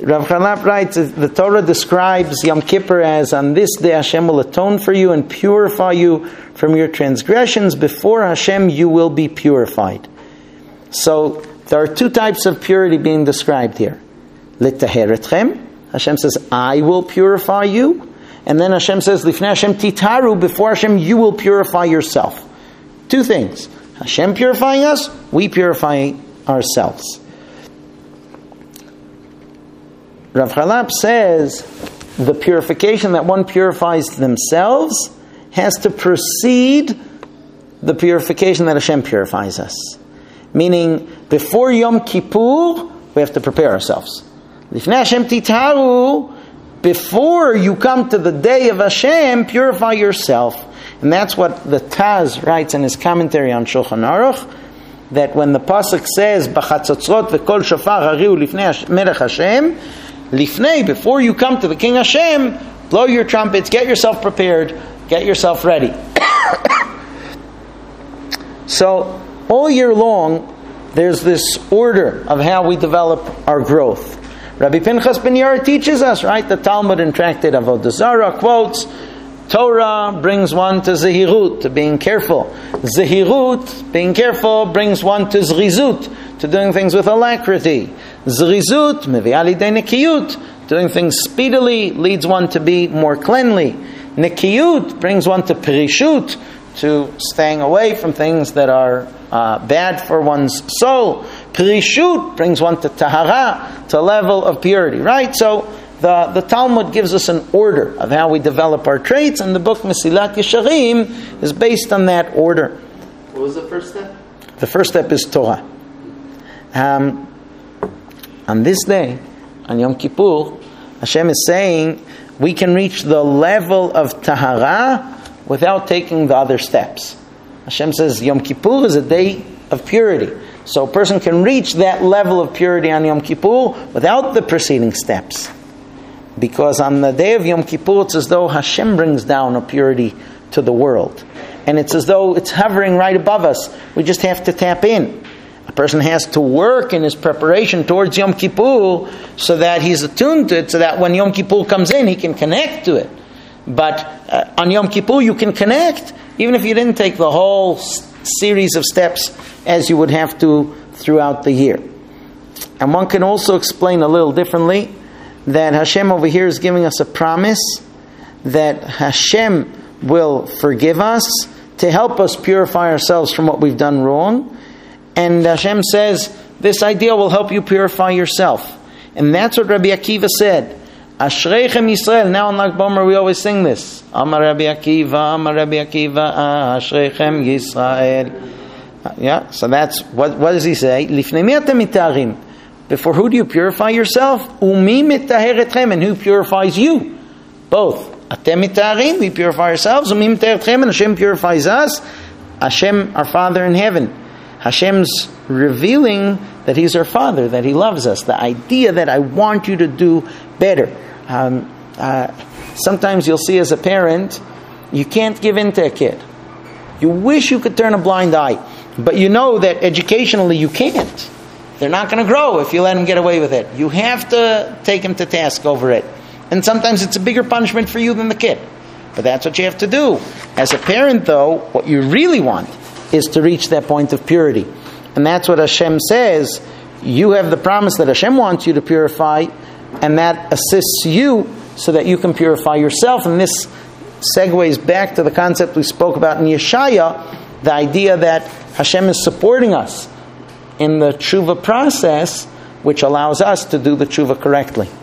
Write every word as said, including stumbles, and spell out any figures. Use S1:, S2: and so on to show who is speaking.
S1: Rav Charlap writes, the Torah describes Yom Kippur as, on this day Hashem will atone for you and purify you from your transgressions. Before Hashem you will be purified. So there are two types of purity being described here. L'taher etchem, Hashem says, I will purify you. And then Hashem says, Lifnei Hashem titaru, before Hashem you will purify yourself. Two things. Hashem purifying us, we purify ourselves. Rav Charlap says the purification that one purifies themselves has to precede the purification that Hashem purifies us. Meaning, before Yom Kippur, we have to prepare ourselves. Lifnei Hashem titaru, before you come to the day of Hashem, purify yourself. And that's what the Taz writes in his commentary on Shulchan Aruch, that when the pasuk says, "B'chatzotzot v'kol shofar hariu lifnei melech Hashem," lifnei, before you come to the King Hashem, blow your trumpets, get yourself prepared, get yourself ready. So, all year long, there's this order of how we develop our growth. Rabbi Pinchas ben Yair teaches us, right? The Talmud in Tractate Avodah Zarah quotes, Torah brings one to Zehirut, to being careful. Zehirut, being careful, brings one to Zrizut, to doing things with alacrity. Zrizut, mevi'ah lidei nekiyut, doing things speedily leads one to be more cleanly. Nekiyut brings one to perishut, to staying away from things that are uh, bad for one's soul. Perishut brings one to tahara, to a level of purity, right? So the, the Talmud gives us an order of how we develop our traits, and the book Mesilat Yesharim is based on that order.
S2: What was the first step?
S1: The first step is Torah. Um, on this day, on Yom Kippur, Hashem is saying we can reach the level of tahara without taking the other steps. Hashem says Yom Kippur is a day of purity. So a person can reach that level of purity on Yom Kippur without the preceding steps. Because on the day of Yom Kippur, it's as though Hashem brings down a purity to the world. And it's as though it's hovering right above us. We just have to tap in. A person has to work in his preparation towards Yom Kippur so that he's attuned to it, so that when Yom Kippur comes in, he can connect to it. But uh, on Yom Kippur, you can connect, even if you didn't take the whole s- series of steps as you would have to throughout the year. And one can also explain a little differently that Hashem over here is giving us a promise that Hashem will forgive us to help us purify ourselves from what we've done wrong. And Hashem says, this idea will help you purify yourself. And that's what Rabbi Akiva said. Ashreichem Yisrael. Now in Lag Bomer we always sing this. Amar Rabbi Akiva, Amar Rabbi Akiva, Ashreichem Yisrael. Yeah, so that's, what, what does he say? Lifnei mi atem mitaharim. Before who do you purify yourself? Umi mitaher etchem, and who purifies you? Both. Atem mitaharim, we purify ourselves. Umi mitaher etchem, and Hashem purifies us. Hashem, our Father in heaven. Hashem's revealing that He's our Father, that He loves us. The idea that I want you to do better. Um, uh, sometimes you'll see as a parent, you can't give in to a kid. You wish you could turn a blind eye, but you know that educationally you can't. They're not going to grow if you let them get away with it. You have to take them to task over it. And sometimes it's a bigger punishment for you than the kid. But that's what you have to do. As a parent, though, what you really want is to reach that point of purity. And that's what Hashem says. You have the promise that Hashem wants you to purify, and that assists you so that you can purify yourself. And this segues back to the concept we spoke about in Yeshaya, the idea that Hashem is supporting us in the tshuva process, which allows us to do the tshuva correctly.